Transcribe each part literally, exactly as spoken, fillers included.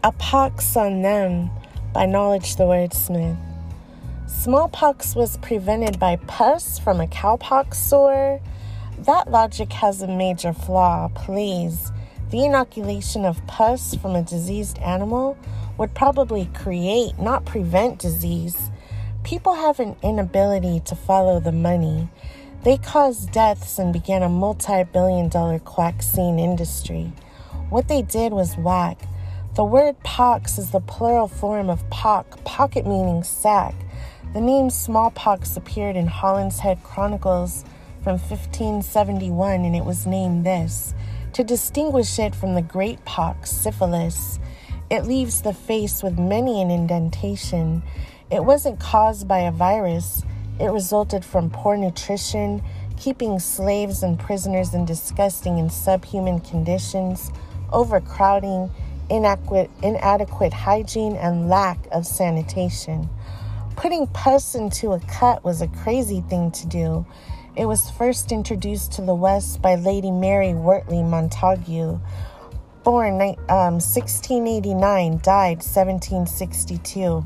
A Pox on Them by Knowledge the Wordsmith. Smallpox was prevented by pus from a cowpox sore. That logic has a major flaw, please. The inoculation of pus from a diseased animal would probably create, not prevent disease. People have an inability to follow the money. They caused deaths and began a multi-billion dollar quack-scene industry. What they did was whack. The word pox is the plural form of pock, pocket meaning sack. The name smallpox appeared in Hollinshead Chronicles from fifteen seventy-one, and it was named this, to distinguish it from the great pox, syphilis. It leaves the face with many an indentation. It wasn't caused by a virus. It resulted from poor nutrition, keeping slaves and prisoners in disgusting and subhuman conditions, overcrowding, inadequate, inadequate hygiene, and lack of sanitation. Putting pus into a cut was a crazy thing to do. It was first introduced to the West by Lady Mary Wortley Montagu, born um, sixteen eighty-nine, died seventeen sixty-two.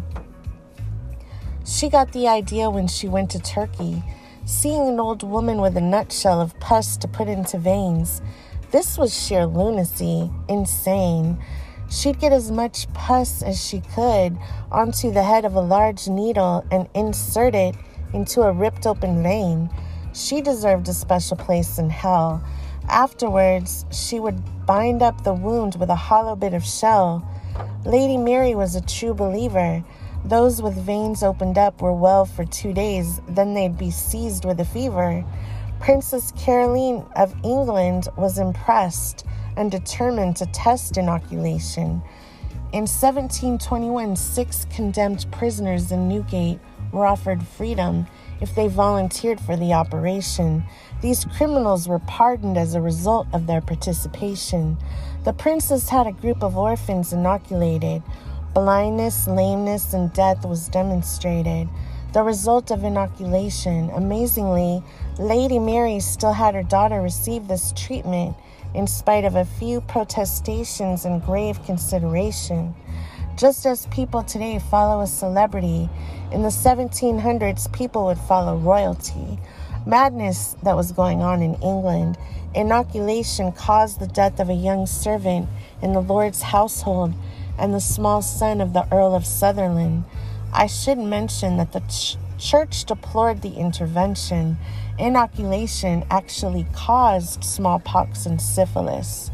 She got the idea when she went to Turkey, seeing an old woman with a nutshell of pus to put into veins. This was sheer lunacy, insane. She'd get as much pus as she could onto the head of a large needle and insert it into a ripped open vein. She deserved a special place in hell. Afterwards, she would bind up the wound with a hollow bit of shell. Lady Mary was a true believer. Those with veins opened up were well for two days, then they'd be seized with a fever. Princess Caroline of England was impressed and determined to test inoculation. In seventeen twenty-one, six condemned prisoners in Newgate were offered freedom if they volunteered for the operation. These criminals were pardoned as a result of their participation. The princess had a group of orphans inoculated. Blindness, lameness, and death was demonstrated. The result of inoculation. Amazingly, Lady Mary still had her daughter receive this treatment in spite of a few protestations and grave consideration. Just as people today follow a celebrity, in the seventeen hundreds, people would follow royalty. Madness that was going on in England. Inoculation caused the death of a young servant in the Lord's household and the small son of the Earl of Sutherland. I should mention that the ch- church deplored the intervention. Inoculation actually caused smallpox and syphilis,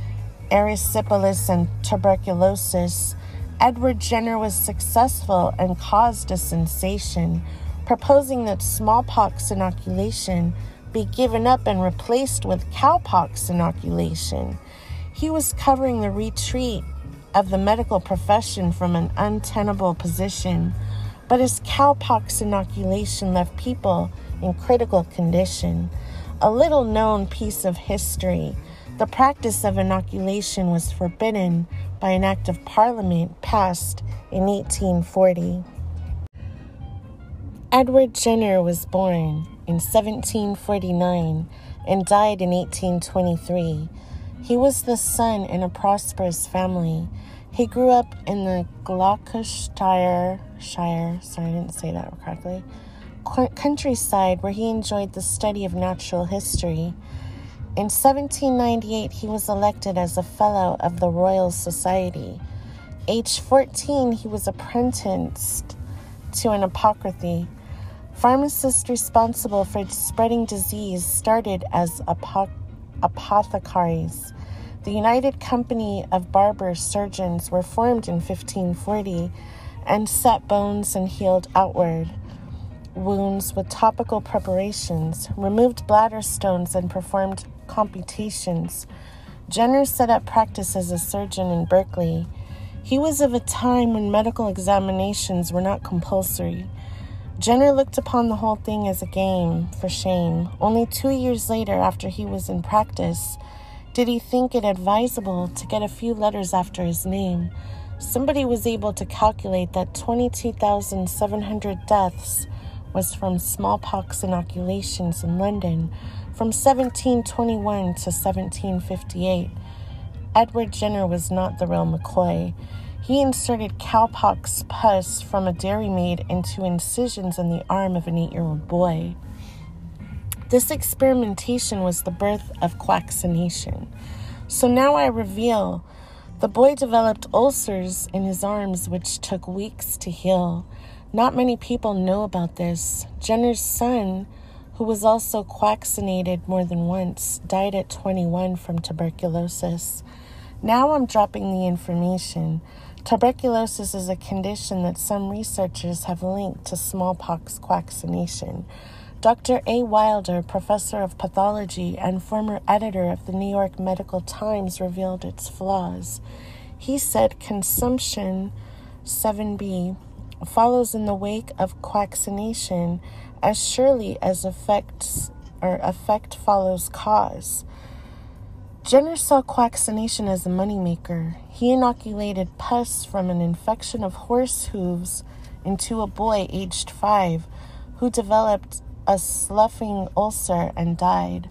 erysipelas, and tuberculosis. Edward Jenner was successful and caused a sensation, proposing that smallpox inoculation be given up and replaced with cowpox inoculation. He was covering the retreat of the medical profession from an untenable position, but his cowpox inoculation left people in critical condition. A little-known piece of history: the practice of inoculation was forbidden by an act of Parliament passed in eighteen forty. Edward Jenner was born in seventeen forty-nine and died in eighteen twenty-three. He was the son in a prosperous family. He grew up in the Gloucestershire, Shire, sorry, I didn't say that correctly, countryside, where he enjoyed the study of natural history. In seventeen ninety-eight, he was elected as a Fellow of the Royal Society. Age fourteen, he was apprenticed to an apothecary. Pharmacists responsible for spreading disease started as apo- apothecaries. The United Company of Barber Surgeons were formed in fifteen forty and set bones and healed outward wounds with topical preparations, removed bladder stones, and performed computations. Jenner set up practice as a surgeon in Berkeley. He was of a time when medical examinations were not compulsory. Jenner looked upon the whole thing as a game, for shame. Only two years later, after he was in practice, did he think it advisable to get a few letters after his name. Somebody was able to calculate that twenty-two thousand seven hundred deaths was from smallpox inoculations in London from seventeen twenty-one to seventeen fifty-eight. Edward Jenner was not the real McCoy. He inserted cowpox pus from a dairymaid into incisions in the arm of an eight-year-old boy. This experimentation was the birth of quaccination. So now I reveal, the boy developed ulcers in his arms which took weeks to heal. Not many people know about this. Jenner's son, who was also quaccinated more than once, died at twenty-one from tuberculosis. Now I'm dropping the information. Tuberculosis is a condition that some researchers have linked to smallpox quaccination. Doctor A. Wilder, professor of pathology and former editor of the New York Medical Times, revealed its flaws. He said consumption, seven B, follows in the wake of quaccination as surely as effects or effect follows cause. Jenner saw quaccination as a moneymaker. He inoculated pus from an infection of horse hooves into a boy aged five who developed a sloughing ulcer and died.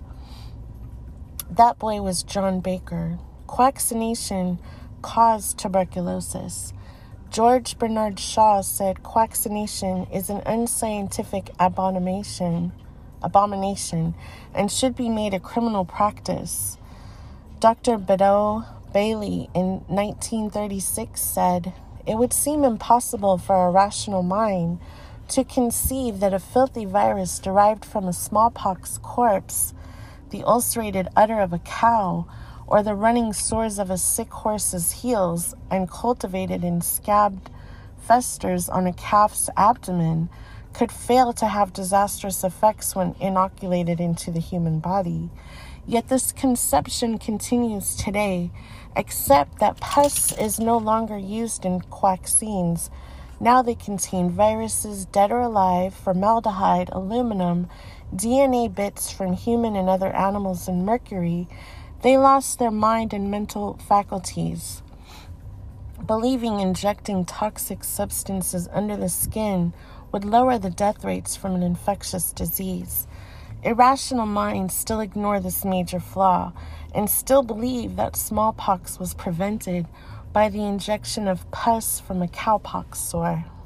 That boy was John Baker. Quaccination caused tuberculosis. George Bernard Shaw said quaccination is an unscientific abomination, abomination and should be made a criminal practice. Doctor Beddoe Bailey in nineteen thirty-six said, "It would seem impossible for a rational mind to conceive that a filthy virus derived from a smallpox corpse, the ulcerated udder of a cow, or the running sores of a sick horse's heels, and cultivated in scabbed festers on a calf's abdomen, could fail to have disastrous effects when inoculated into the human body. Yet this conception continues today, except that pus is no longer used in quaccines. Now they contain viruses, dead or alive, formaldehyde, aluminum, D N A bits from human and other animals, and mercury. They lost their mind and mental faculties, believing injecting toxic substances under the skin would lower the death rates from an infectious disease. Irrational minds still ignore this major flaw and still believe that smallpox was prevented by the injection of pus from a cowpox sore."